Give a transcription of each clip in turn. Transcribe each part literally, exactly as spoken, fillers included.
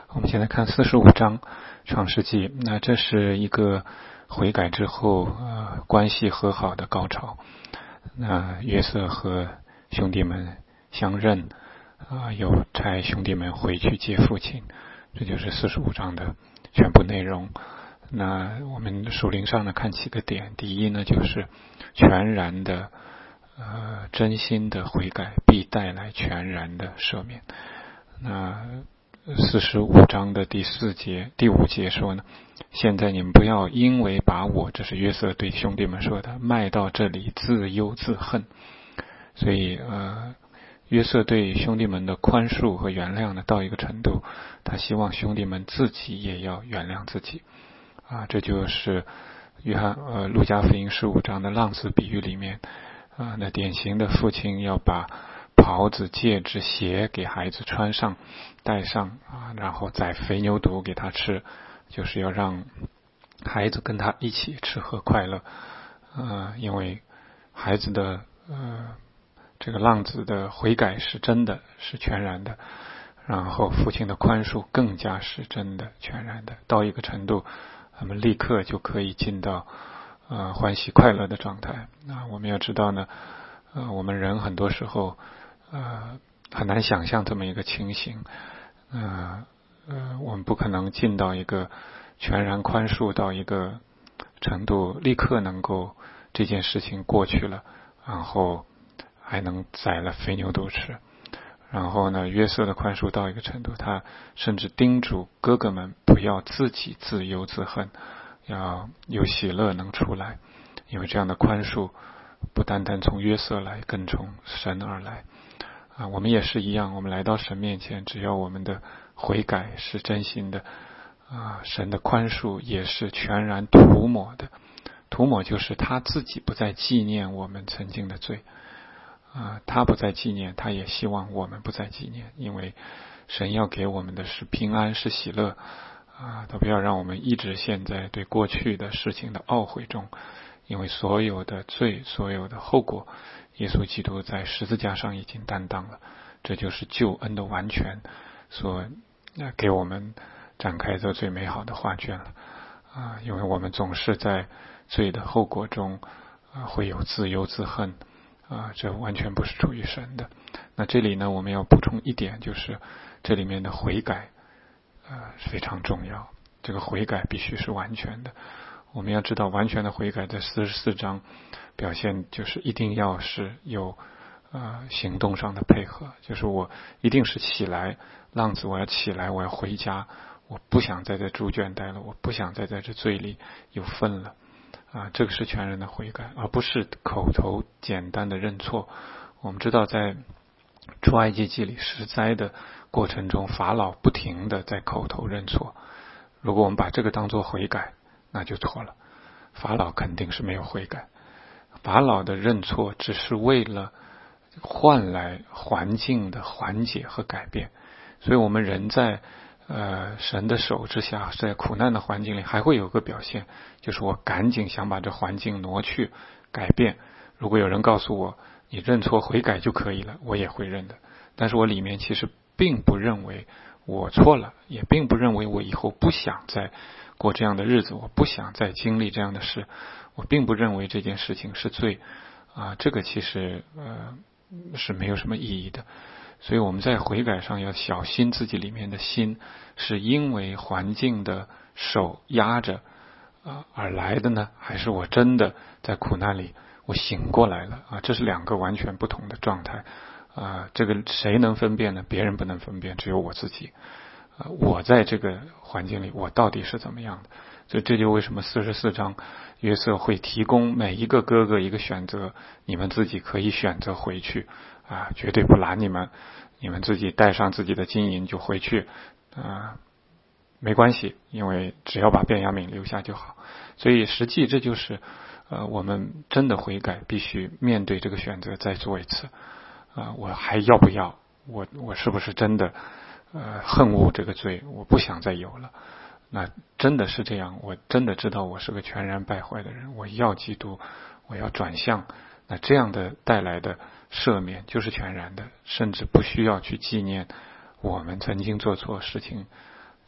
我们现在看四十五章创世纪，那这是一个悔改之后呃关系和好的高潮。那约瑟和兄弟们相认啊、呃，有差兄弟们回去接父亲，这就是四十五章的全部内容。那我们属灵上呢看几个点，第一呢就是全然的呃真心的悔改必带来全然的赦免。那四十五章的第四节第五节说呢，现在你们不要因为把我，这是约瑟对兄弟们说的，卖到这里自忧自恨。所以呃约瑟对兄弟们的宽恕和原谅呢到一个程度，他希望兄弟们自己也要原谅自己啊，这就是约翰呃路加福音十五章的浪子比喻里面啊，那典型的父亲要把袍子、戒指、鞋给孩子穿上戴上啊，然后宰肥牛犊给他吃，就是要让孩子跟他一起吃喝快乐。呃，因为孩子的呃这个浪子的悔改是真的，是全然的，然后父亲的宽恕更加是真的、全然的，到一个程度，他们立刻就可以进到呃欢喜快乐的状态。那我们要知道呢，呃，我们人很多时候呃很难想象这么一个情形，呃呃，我们不可能进到一个全然宽恕到一个程度，立刻能够这件事情过去了，然后还能宰了肥牛犊吃。然后呢，约瑟的宽恕到一个程度，他甚至叮嘱哥哥们不要自己自忧自恨，要有喜乐能出来，因为这样的宽恕不单单从约瑟来，更从神而来啊。我们也是一样，我们来到神面前，只要我们的悔改是真心的啊，神的宽恕也是全然涂抹的。涂抹就是他自己不再纪念我们曾经的罪啊，他不再纪念，他也希望我们不再纪念，因为神要给我们的是平安，是喜乐啊，他不要让我们一直陷在对过去的事情的懊悔中，因为所有的罪，所有的后果，耶稣基督在十字架上已经担当了，这就是救恩的完全所给我们展开的最美好的画卷了啊！因为我们总是在罪的后果中啊会有自忧自恨啊，这完全不是出于神的。那这里呢，我们要补充一点，就是这里面的悔改啊非常重要，这个悔改必须是完全的。我们要知道，完全的悔改在四十四章表现就是一定要是有呃行动上的配合，就是我一定是起来，浪子我要起来，我要回家，我不想在这猪圈待了，我不想再在这罪里有份了啊，这个是全人的悔改，而不是口头简单的认错。我们知道在出埃及记里十灾的过程中，法老不停的在口头认错，如果我们把这个当作悔改，那就错了。法老肯定是没有悔改，法老的认错只是为了换来环境的缓解和改变。所以我们人在呃神的手之下，在苦难的环境里还会有个表现，就是我赶紧想把这环境挪去改变。如果有人告诉我你认错悔改就可以了，我也会认的，但是我里面其实并不认为我错了，也并不认为我以后不想再过这样的日子，我不想再经历这样的事，我并不认为这件事情是罪啊，这个其实呃是没有什么意义的。所以我们在悔改上要小心自己里面的心是因为环境的手压着啊而来的呢，还是我真的在苦难里我醒过来了啊？这是两个完全不同的状态啊，这个谁能分辨呢？别人不能分辨，只有我自己啊。我在这个环境里我到底是怎么样的？所以这就为什么四十四章约瑟会提供每一个哥哥一个选择，你们自己可以选择回去啊，绝对不拦你们，你们自己带上自己的金银就回去啊，没关系，因为只要把便雅悯留下就好。所以实际这就是呃我们真的悔改必须面对这个选择再做一次啊，我还要不要？我我是不是真的呃恨恶这个罪？我不想再有了。那真的是这样，我真的知道我是个全然败坏的人，我要基督，我要转向，那这样的带来的赦免就是全然的，甚至不需要去纪念我们曾经做错事情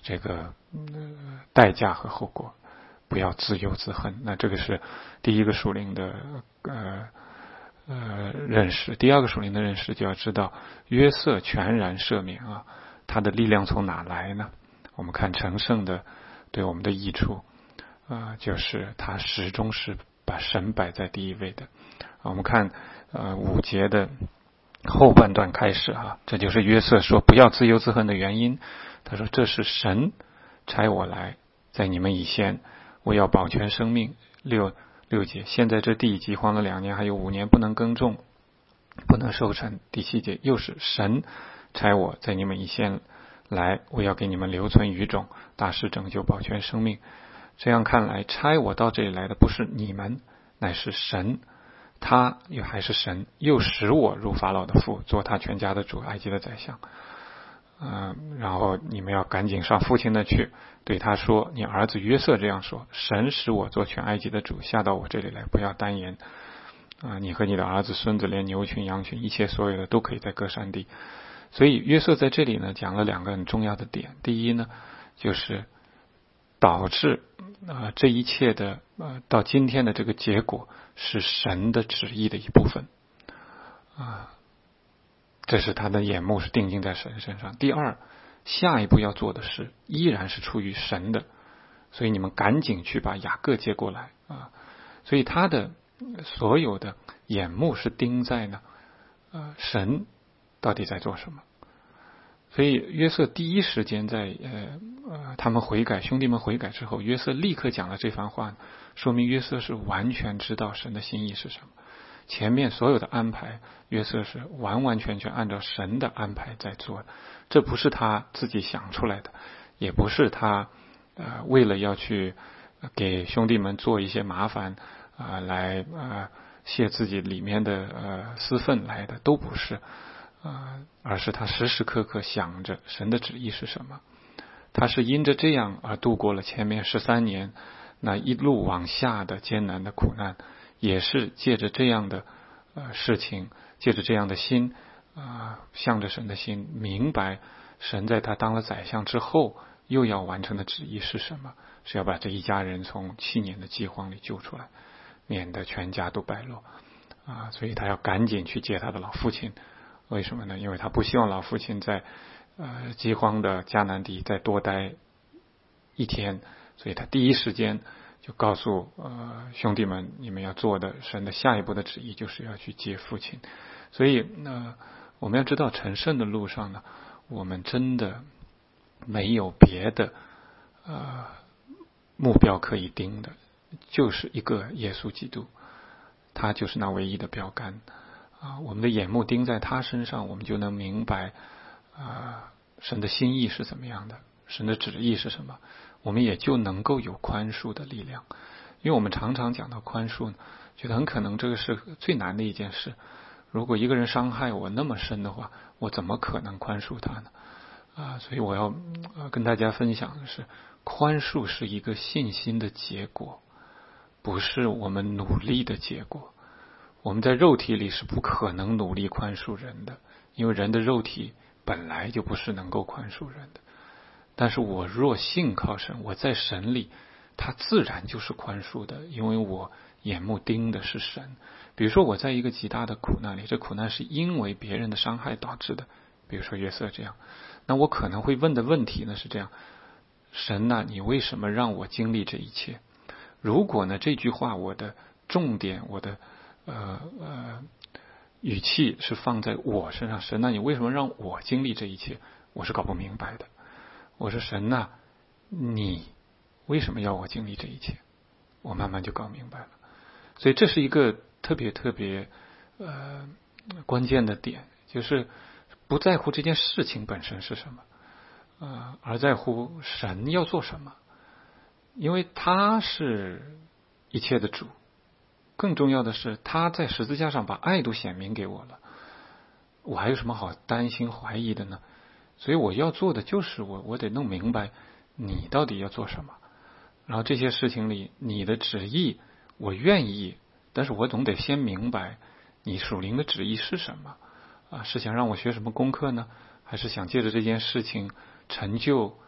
这个、呃、代价和后果，不要自忧自恨。那这个是第一个属灵的呃呃认识。第二个属灵的认识就要知道，约瑟全然赦免啊，他的力量从哪来呢？我们看成圣的对我们的益处啊、呃，就是他始终是把神摆在第一位的。啊、我们看呃五节的后半段开始啊，这就是约瑟说不要自忧自恨的原因。他说这是神差我来，在你们以先，我要保全生命。六六节，现在这地饥荒了两年，还有五年不能耕种，不能收成。第七节，又是神差我在你们以先来，我要给你们留存余种，大施拯救，保全生命。这样看来，差我到这里来的不是你们，乃是神。他又还是神，又使我入法老的腹，做他全家的主，埃及的宰相。嗯、呃，然后你们要赶紧上父亲那去，对他说：“你儿子约瑟这样说：神使我做全埃及的主，下到我这里来，不要单言。啊、呃，你和你的儿子、孙子，连牛群、羊群，一切所有的都可以在各山地。”所以约瑟在这里呢，讲了两个很重要的点。第一呢，就是导致啊、呃、这一切的呃到今天的这个结果是神的旨意的一部分啊。呃这是他的眼目是定睛在神身上。第二，下一步要做的事依然是出于神的，所以你们赶紧去把雅各接过来啊！所以他的所有的眼目是盯在呢，呃，神到底在做什么？所以约瑟第一时间在呃呃他们悔改，兄弟们悔改之后，约瑟立刻讲了这番话，说明约瑟是完全知道神的心意是什么。前面所有的安排，约瑟是完完全全按照神的安排在做的，这不是他自己想出来的，也不是他呃为了要去给兄弟们做一些麻烦啊、呃、来呃泄自己里面的呃私愤来的，都不是啊、呃，而是他时时刻刻想着神的旨意是什么。他是因着这样而度过了前面十三年那一路往下的艰难的苦难。也是借着这样的呃事情，借着这样的心啊、呃，向着神的心，明白神在他当了宰相之后又要完成的旨意是什么，是要把这一家人从七年的饥荒里救出来，免得全家都败落啊！所以他要赶紧去接他的老父亲。为什么呢？因为他不希望老父亲在呃饥荒的迦南地再多待一天，所以他第一时间就告诉呃兄弟们，你们要做的神的下一步的旨意就是要去接父亲。所以呢、呃，我们要知道成圣的路上呢，我们真的没有别的呃目标可以定的，就是一个耶稣基督，他就是那唯一的标杆啊。我们的眼目盯在他身上，我们就能明白啊神的心意是怎么样的，神的旨意是什么。我们也就能够有宽恕的力量。因为我们常常讲到宽恕呢，觉得很可能这个是最难的一件事。如果一个人伤害我那么深的话，我怎么可能宽恕他呢？啊，所以我要、呃、跟大家分享的是，宽恕是一个信心的结果，不是我们努力的结果。我们在肉体里是不可能努力宽恕人的，因为人的肉体本来就不是能够宽恕人的。但是我若信靠神，我在神里，他自然就是宽恕的，因为我眼目盯的是神。比如说我在一个极大的苦难里，这苦难是因为别人的伤害导致的，比如说约瑟这样，那我可能会问的问题呢是这样：神呐、啊，你为什么让我经历这一切？如果呢这句话我的重点，我的呃呃语气是放在我身上，神呐、啊，你为什么让我经历这一切？我是搞不明白的。我说神呐、啊，你为什么要我经历这一切？我慢慢就搞明白了。所以这是一个特别特别呃关键的点，就是不在乎这件事情本身是什么，呃，而在乎神要做什么，因为他是一切的主。更重要的是，他在十字架上把爱都显明给我了，我还有什么好担心怀疑的呢？所以我要做的就是我我得弄明白你到底要做什么，然后这些事情里你的旨意我愿意，但是我总得先明白你属灵的旨意是什么啊？是想让我学什么功课呢？还是想借着这件事情成就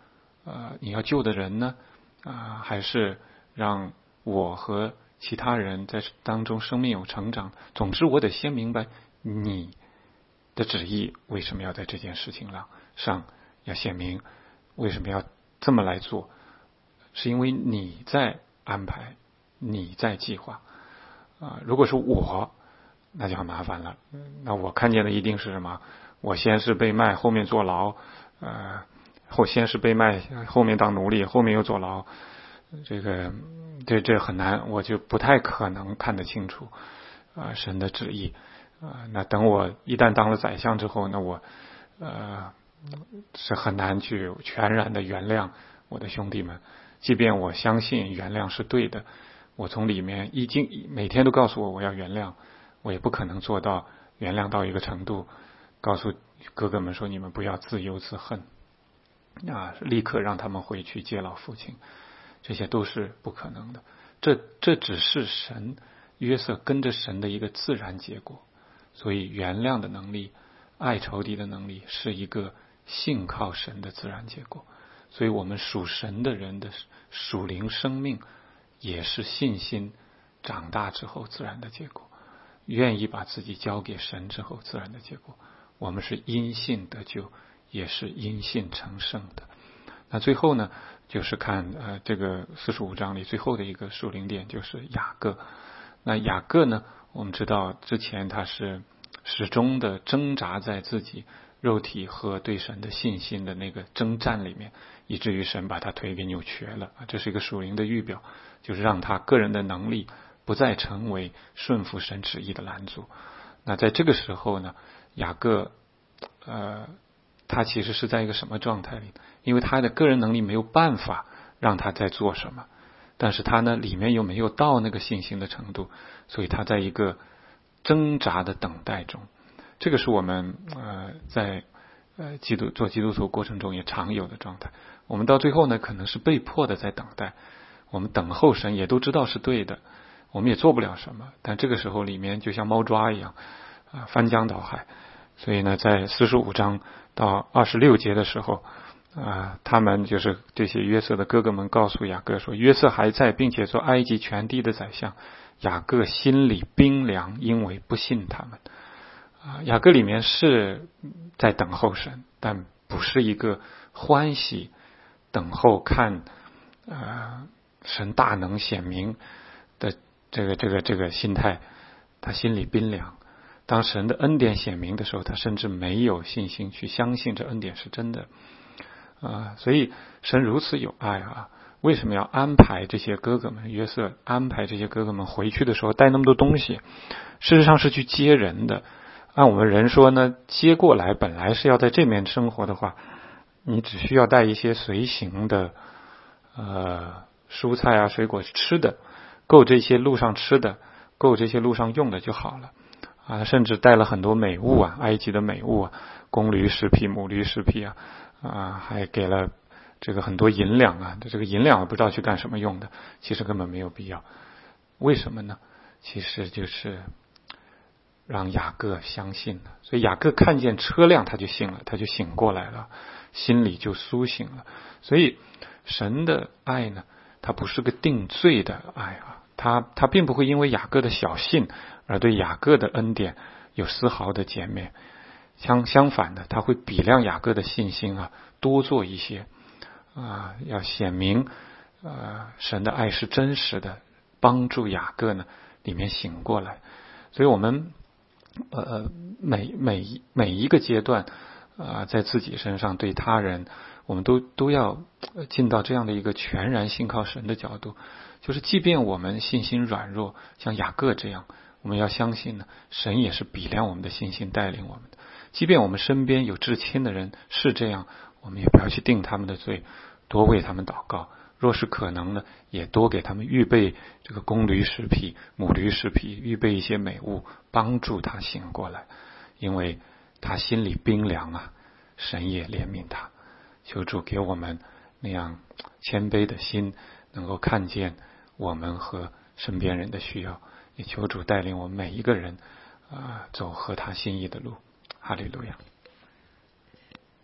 呃，你要救的人呢，啊、呃，还是让我和其他人在当中生命有成长？总之，我得先明白你的旨意为什么要在这件事情上要显明，为什么要这么来做？是因为你在安排，你在计划啊、呃。如果是我，那就很麻烦了。那我看见的一定是什么？我先是被卖，后面坐牢，呃，后先是被卖，后面当奴隶，后面又坐牢。这个这这很难，我就不太可能看得清楚啊、呃、神的旨意啊、呃。那等我一旦当了宰相之后，那我呃是很难去全然的原谅我的兄弟们。即便我相信原谅是对的，我从里面已经每天都告诉我我要原谅，我也不可能做到原谅到一个程度，告诉哥哥们说你们不要自忧自恨啊，立刻让他们回去接老父亲，这些都是不可能的。这这只是神约瑟跟着神的一个自然结果。所以原谅的能力，爱仇敌的能力，是一个信靠神的自然结果。所以我们属神的人的属灵生命也是信心长大之后自然的结果，愿意把自己交给神之后自然的结果。我们是因信得救，也是因信成圣的。那最后呢，就是看呃这个四十五章里最后的一个属灵点，就是雅各。那雅各呢，我们知道之前他是始终的挣扎在自己肉体和对神的信心的那个征战里面，以至于神把他腿给扭瘸了。这是一个属灵的预表，就是让他个人的能力不再成为顺服神旨意的拦阻。那在这个时候呢，雅各呃他其实是在一个什么状态里？因为他的个人能力没有办法让他在做什么，但是他呢里面又没有到那个信心的程度，所以他在一个挣扎的等待中。这个是我们呃在呃基督做基督徒过程中也常有的状态。我们到最后呢，可能是被迫的在等待，我们等候神，也都知道是对的，我们也做不了什么，但这个时候里面就像猫抓一样啊，翻江倒海。所以呢，在四十五章到二十六节的时候啊，他们就是这些约瑟的哥哥们告诉雅各说，约瑟还在，并且做埃及全地的宰相。雅各心里冰凉，因为不信他们。啊，雅各里面是在等候神，但不是一个欢喜等候看呃神大能显明的这个这个这个心态。他心里冰凉，当神的恩典显明的时候，他甚至没有信心去相信这恩典是真的啊。所以神如此有爱啊，为什么要安排这些哥哥们，约瑟安排这些哥哥们回去的时候带那么多东西？事实上是去接人的。按我们人说呢，接过来本来是要在这面生活的话，你只需要带一些随行的呃蔬菜啊水果吃的，够这些路上吃的，够这些路上用的就好了啊。甚至带了很多美物啊，埃及的美物啊，公驴十匹母驴十匹啊，啊还给了这个很多银两啊，这个银两不知道去干什么用的，其实根本没有必要。为什么呢？其实就是让雅各相信了。所以雅各看见车辆他就信了，他就醒过来了，心里就苏醒了。所以神的爱呢，它不是个定罪的爱啊，他他并不会因为雅各的小信而对雅各的恩典有丝毫的减免，相相反的，他会比量雅各的信心啊，多做一些啊，要显明呃神的爱是真实的，帮助雅各呢里面醒过来。所以我们呃每每每一个阶段啊、呃，在自己身上对他人，我们都都要进到这样的一个全然信靠神的角度，就是即便我们信心软弱，像雅各这样，我们要相信呢，神也是比量我们的信心，带领我们的。即便我们身边有至亲的人是这样，我们也不要去定他们的罪，多为他们祷告。若是可能呢，也多给他们预备这个公驴十匹、母驴十匹，预备一些美物，帮助他醒过来，因为他心里冰凉啊，神也怜悯他。求主给我们那样谦卑的心，能够看见我们和身边人的需要，也求主带领我们每一个人啊、呃，走合他心意的路。哈利路亚。